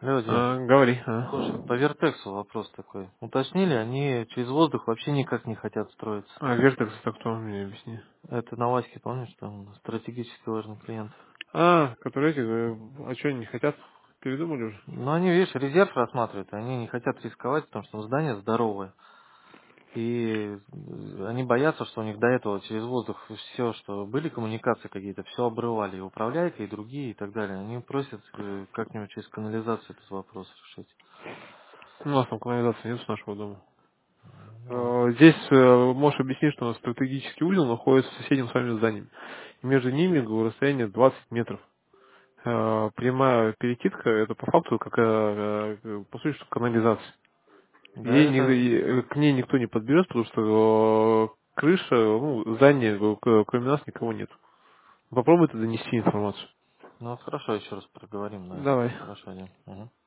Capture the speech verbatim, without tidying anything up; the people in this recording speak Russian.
Люди, А, говори. слушай, А, по Вертексу вопрос такой. Уточнили, они через воздух вообще никак не хотят строиться. а Вертекс это кто? Мне объясни. Это на Ваське, помнишь, там стратегически важный клиент. А, которые эти, э, а что они не хотят? Передумали уже? Но они, видишь, резерв рассматривают, они не хотят рисковать, потому что здание здоровое. И они боятся, что у них до этого через воздух все, что были коммуникации какие-то, все обрывали, и управляйка, и другие, и так далее. Они просят э, как-нибудь через канализацию этот вопрос решить. У нас там канализации нет с нашего дома. Ну, Э, Здесь э, можешь объяснить, что у нас стратегический узел находится в соседнем с вами здании. И между ними говорю, расстояние двадцать метров. Э, Прямая перекидка это по факту как э, э, по сути что канализация. да, Ей ни- это, и, э, к ней никто не подберет, потому что э, крыша, ну, здание, э, к- кроме нас никого нет. Попробуй ты донести информацию. ну хорошо, еще раз проговорим, да. Давай. Хорошо, Дим. Мгм.